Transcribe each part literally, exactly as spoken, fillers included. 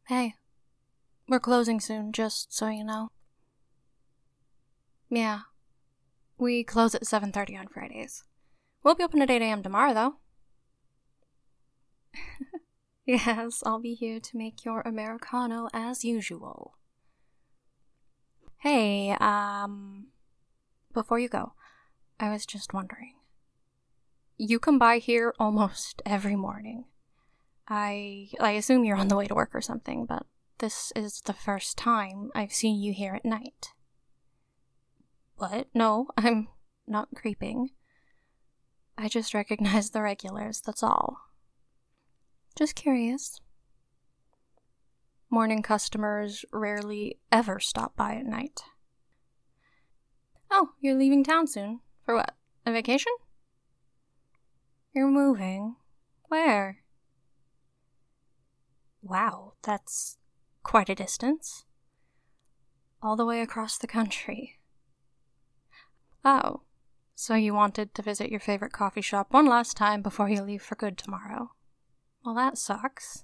Hey, we're closing soon, just so you know. Yeah, we close at seven thirty on Fridays. We'll be open at eight a.m. tomorrow, though. Yes, I'll be here to make your Americano as usual. Hey, um, before you go, I was just wondering. You come by here almost every morning. I I assume you're on the way to work or something, but this is the first time I've seen you here at night. What? No, I'm not creeping. I just recognize the regulars, that's all. Just curious. Morning customers rarely ever stop by at night. Oh, you're leaving town soon. For what? A vacation? You're moving? Where? Wow, that's quite a distance. All the way across the country. Oh, so you wanted to visit your favorite coffee shop one last time before you leave for good tomorrow. Well, that sucks.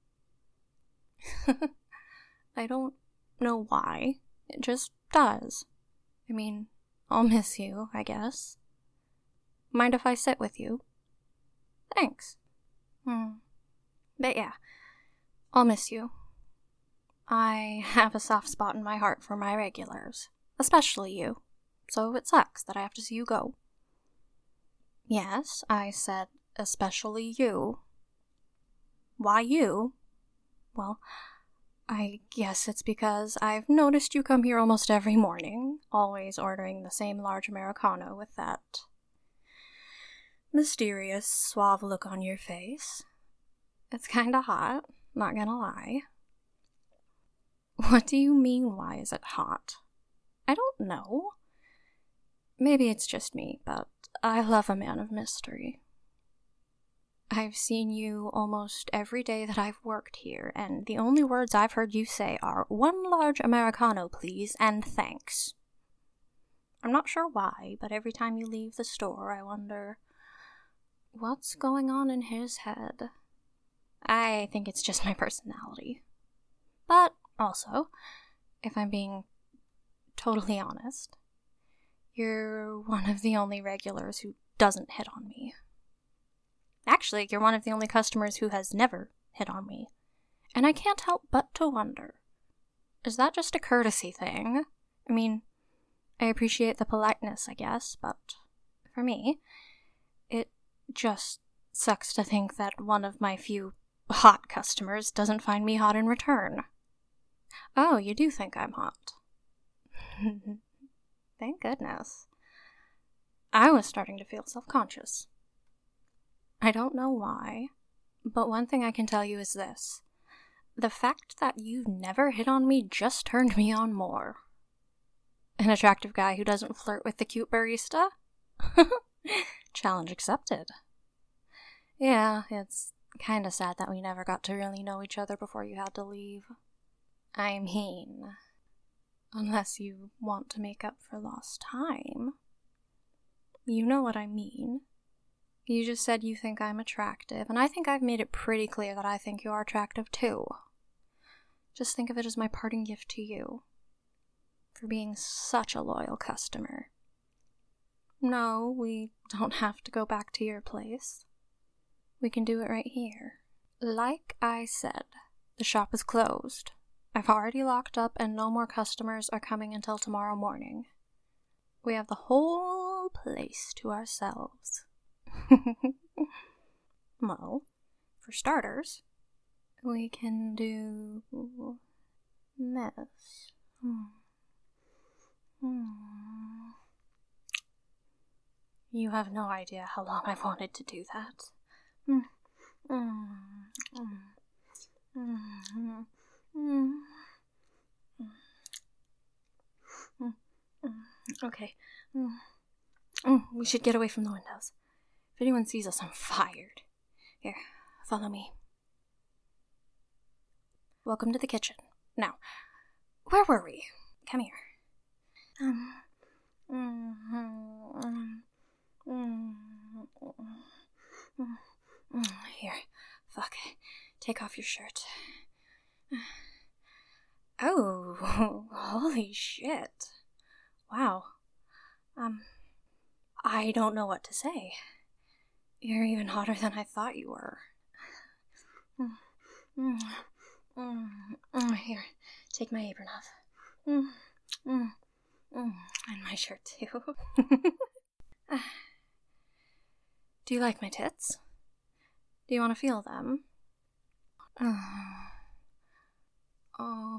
I don't know why. It just does. I mean, I'll miss you, I guess. Mind if I sit with you? Thanks. Hmm. But yeah, I'll miss you. I have a soft spot in my heart for my regulars, especially you, so it sucks that I have to see you go. Yes, I said especially you. Why you? Well, I guess it's because I've noticed you come here almost every morning, always ordering the same large Americano with that mysterious, suave look on your face. It's kinda hot, not gonna lie. What do you mean, why is it hot? I don't know. Maybe it's just me, but I love a man of mystery. I've seen you almost every day that I've worked here, and the only words I've heard you say are, "One large Americano, please, and thanks." I'm not sure why, but every time you leave the store, I wonder, what's going on in his head? I think it's just my personality. But also, if I'm being totally honest, you're one of the only regulars who doesn't hit on me. Actually, you're one of the only customers who has never hit on me. And I can't help but to wonder, is that just a courtesy thing? I mean, I appreciate the politeness, I guess, but for me, it just sucks to think that one of my few hot customers doesn't find me hot in return. Oh, you do think I'm hot. Thank goodness. I was starting to feel self-conscious. I don't know why, but one thing I can tell you is this. The fact that you've never hit on me just turned me on more. An attractive guy who doesn't flirt with the cute barista? Challenge accepted. Yeah, it's kinda sad that we never got to really know each other before you had to leave. I mean, unless you want to make up for lost time. You know what I mean. You just said you think I'm attractive, and I think I've made it pretty clear that I think you are attractive too. Just think of it as my parting gift to you, for being such a loyal customer. No, we don't have to go back to your place. We can do it right here. Like I said, the shop is closed. I've already locked up and no more customers are coming until tomorrow morning. We have the whole place to ourselves. Well, for starters, we can do this. Hmm. Hmm. You have no idea how long I've wanted to do that. Mm. Mm. Mm. Mm. Mm. Mm. Mm. Okay. Mm. Mm. We should get away from the windows. If anyone sees us, I'm fired. Here, follow me. Welcome to the kitchen. Now, where were we? Come here. Um. Mm-hmm. Mm-hmm. Mm-hmm. Here. Fuck. Take off your shirt. Oh, holy shit. Wow. Um, I don't know what to say. You're even hotter than I thought you were. Mm, mm, mm, mm. Here, take my apron off. Mm, mm, mm. And my shirt, too. Do you like my tits? Do you want to feel them? Oh.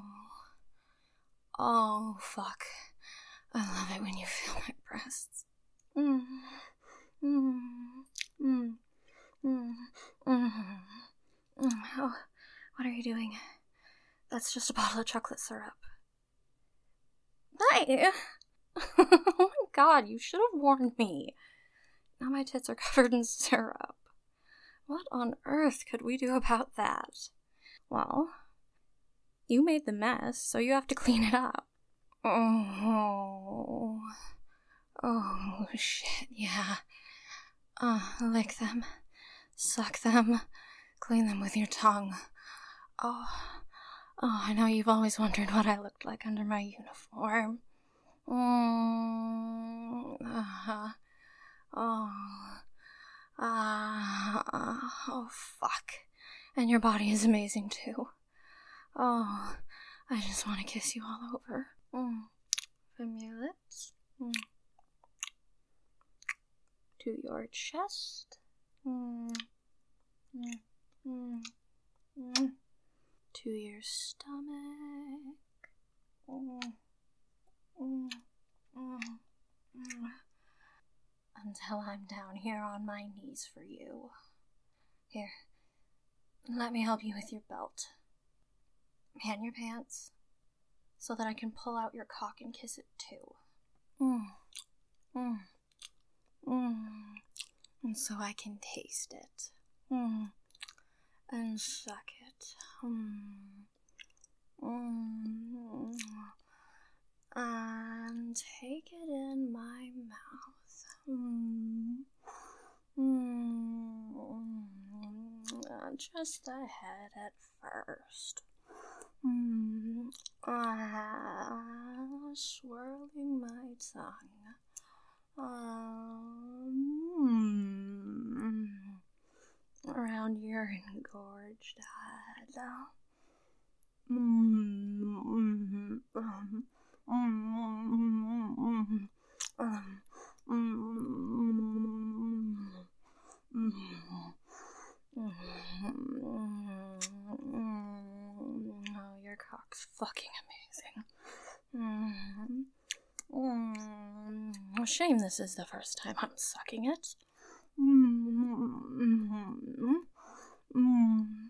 Oh, fuck. I love it when you feel my breasts. Mm. Mm. Mm. Mm. Mm. Mm. Oh, what are you doing? That's just a bottle of chocolate syrup. Hi! Oh my god, you should have warned me. Now my tits are covered in syrup. What on earth could we do about that? Well, you made the mess, so you have to clean it up. Oh. Oh, shit, yeah. Uh, lick them. Suck them. Clean them with your tongue. Oh. Oh, I know you've always wondered what I looked like under my uniform. Mm, uh-huh. Oh. Ah. Uh, oh, fuck. And your body is amazing, too. Oh, I just want to kiss you all over. Mm. From your lips. Mm. To your chest. Mm. Mm. Mm. Mm. To your stomach. Mm. Mm. Mm. Mm. Until I'm down here on my knees for you. Here, let me help you with your belt. And your pants, so that I can pull out your cock and kiss it too. Mm. Mm. Mm. And so I can taste it. Mm. And suck it. Mm. Mm. And take it in my mouth. Mm. Mm. Just the head at first. Mm. Ah, swirling my tongue. Um, around your engorged head. Mm. Mm. Um. Mm. Um. Mm. Oh, your cock's fucking amazing. Mm. Mm. Shame this is the first time I'm sucking it. Mm. Mm.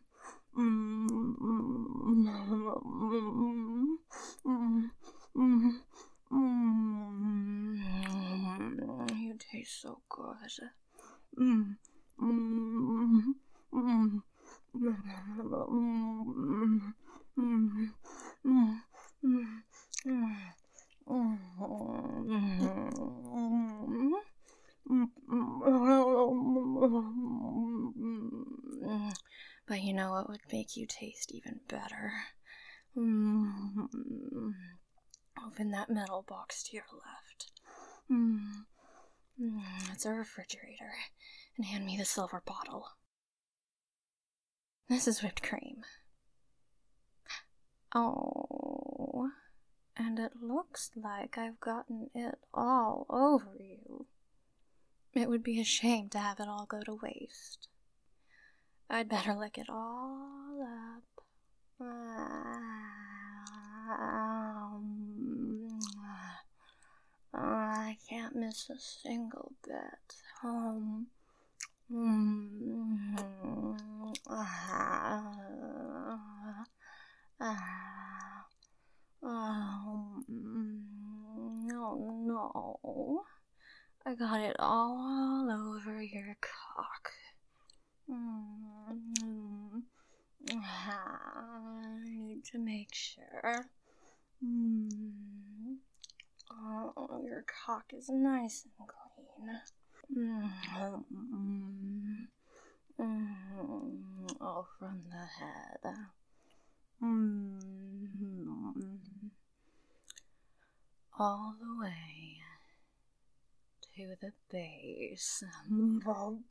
Mm. You taste so good. Mm. Mm. Mm. But you know what would make you taste even better? Open that metal box to your left. It's a refrigerator. And hand me the silver bottle. This is whipped cream. Oh, and it looks like I've gotten it all over you. It would be a shame to have it all go to waste. I'd better lick it all up. Um, I can't miss a single bit. Um, mm, ah, ah, um, no, no. I got it all over your cock. Mm, I need to make sure. Mm, oh, your cock is nice and clean. Mm, mm, mm, oh, from the head. Mm-hmm. All the way to the base. Mm-hmm.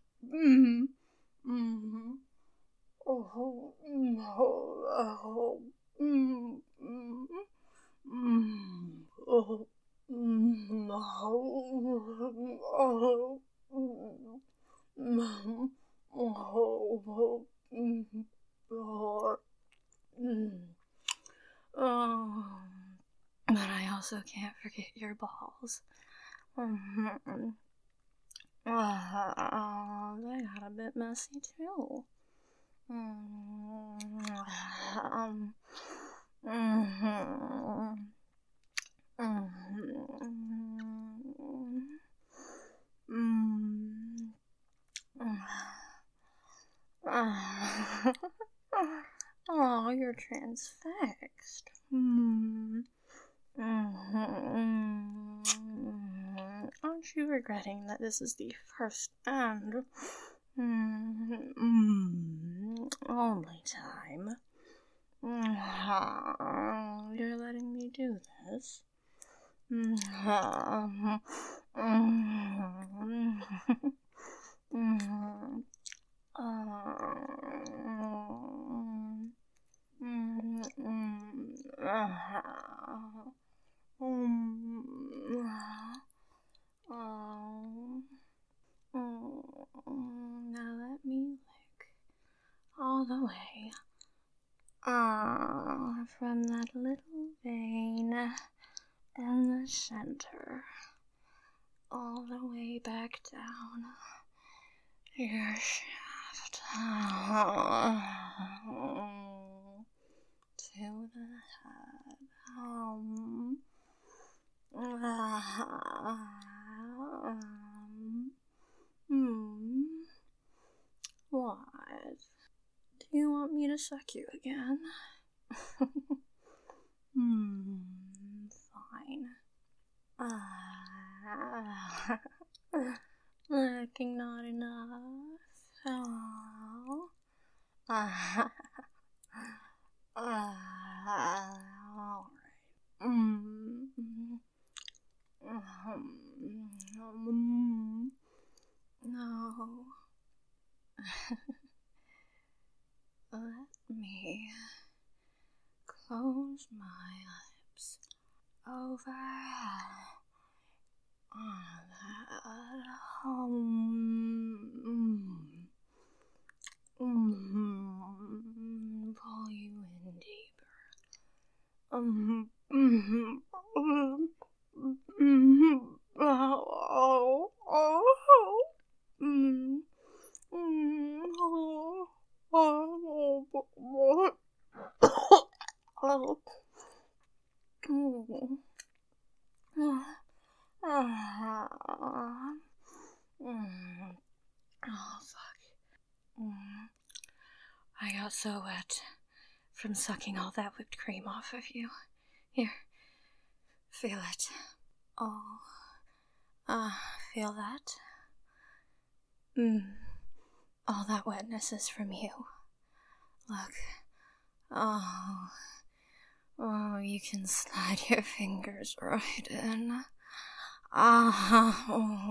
Mm-hmm. Oh, oh, mm, mm, mm, oh, mm, oh, oh, mm, oh, mm, oh, mm. Oh, but I also can't forget your balls. Mm-hmm. Oh, they got a bit messy too. Mm-hmm. Um, mm-hmm. Mm-hmm. Mm-hmm. Oh, you're transfixed. Mm-hmm. Mm-hmm. Aren't you regretting that this is the first and mm-hmm. only time mm-hmm. you're letting me do this? Mm-hmm. Mm-hmm. Mm-hmm. Now let me lick all the way uh, from that little vein in the center, all the way back down your shaft to the head. Um, um, hmm. What? Do you want me to suck you again? Hmm. Fine. Ah. Looking not enough. Oh. Ah. Ah. All right. Mm. Mm. No. Let me close my lips over that. Um, mm, pull you in deeper. Um, mm, um, mm, oh, oh, oh, mm, mm, oh, oh, oh, oh, oh, oh, fuck. Mm. I got so wet from sucking all that whipped cream off of you. Here, feel it. Oh, ah, uh, feel that? Mm. All that wetness is from you. Look. Oh. Oh, you can slide your fingers right in. Ah.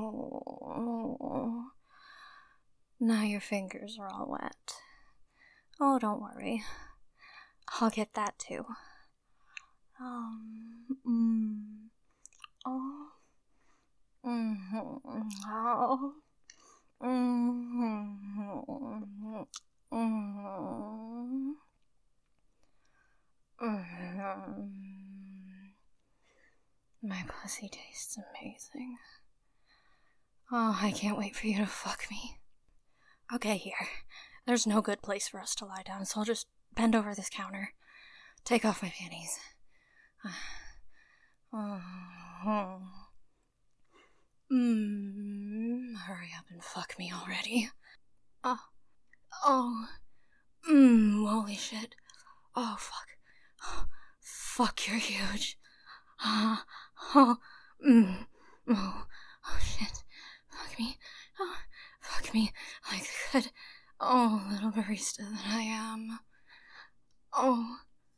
Oh. Now your fingers are all wet. Oh, don't worry. I'll get that too. Um. Mm. Oh. Mm-hmm. Oh. Mm-hmm. Mm-hmm. Mm-hmm. My pussy tastes amazing. Oh, I can't wait for you to fuck me. Okay, here. There's no good place for us to lie down, so I'll just bend over this counter. Take off my panties. Oh. Mmm. Hurry up and fuck me already. Oh. Oh. Mmm. Holy shit. Oh, fuck. Fuck, you're huge. Oh. Oh. Mmm. Oh. Oh, shit. Fuck me. Oh. Fuck me like a good, oh, little barista that I am. Oh.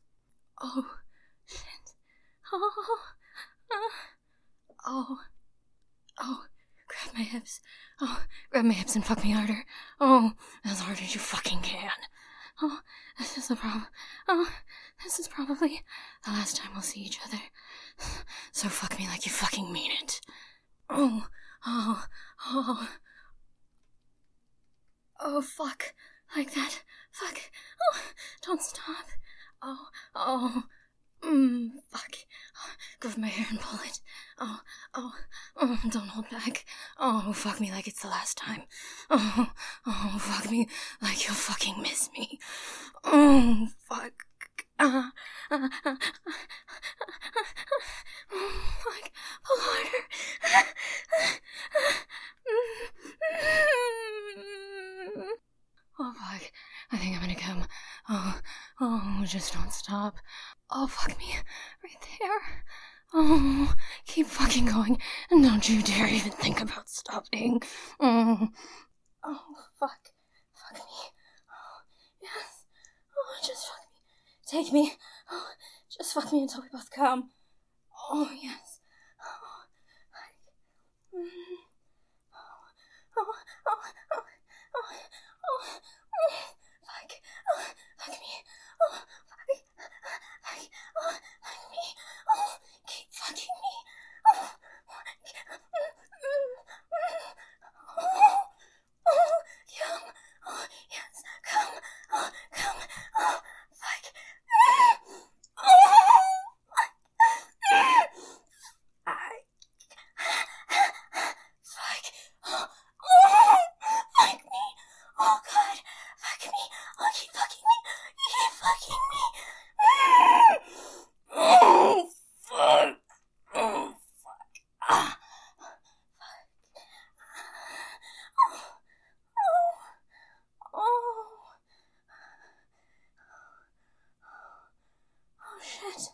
Oh, shit. Oh, uh, oh, oh, grab my hips. Oh, grab my hips and fuck me harder. Oh, as hard as you fucking can. Oh, this is the problem. Oh, this is probably the last time we'll see each other. So fuck me like you fucking mean it. Oh, oh, oh. Oh, fuck. Like that. Fuck. Oh, don't stop. Oh, oh. Mmm, fuck. Oh, grab my hair and pull it. Oh, oh, oh, don't hold back. Oh, fuck me like it's the last time. Oh, oh, fuck me like you'll fucking miss me. Oh, fuck. Uh, uh, uh, uh, oh, fuck. Pull harder. Oh, fuck. I think I'm gonna come. Oh, oh, just don't stop. Oh, fuck me. Right there. Oh, keep fucking going. And don't you dare even think about stopping. Oh, oh fuck. Fuck me. Oh, yes. Oh, just fuck me. Take me. Oh, just fuck me until we both come. Oh, yes. Oh, I... mm. Oh, oh, oh, oh, oh, oh, oh, fuck, oh, fuck me, oh, fuck, fuck, oh, fuck me, oh, keep fucking me, oh, oh, oh, come, oh, yes, come, oh, come, oh, fuck, oh, I, fuck, oh, oh, fuck me, oh god, fuck me, oh keep fucking me, keep fucking me, oh fuck, oh fuck, ah, fuck, oh, oh, oh, oh shit,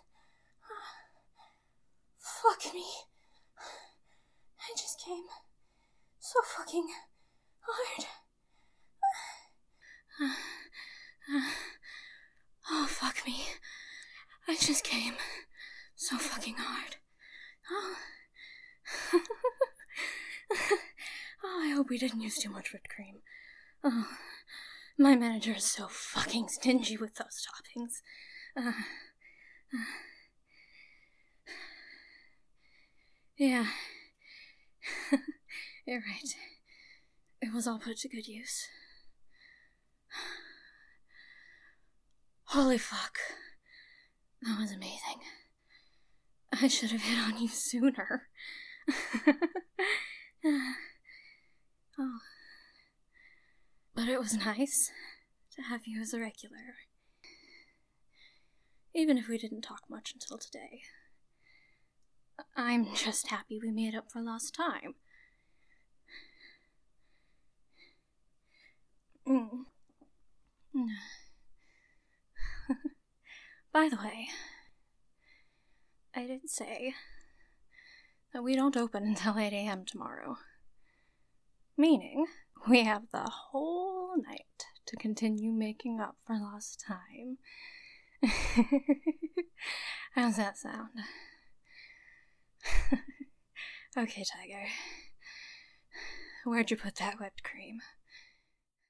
fuck me, I just came so fucking hard. Oh, fuck me. I just came so fucking hard. Oh. Oh, I hope we didn't use too much whipped cream. Oh, my manager is so fucking stingy with those toppings. Uh, uh, yeah. You're right. It was all put to good use. Holy fuck. That was amazing. I should have hit on you sooner. Oh. But it was nice to have you as a regular. Even if we didn't talk much until today. I'm just happy we made up for lost time. Mm. By the way, I did say that we don't open until eight a.m. tomorrow. Meaning, we have the whole night to continue making up for lost time. How's that sound? Okay, Tiger. Where'd you put that whipped cream?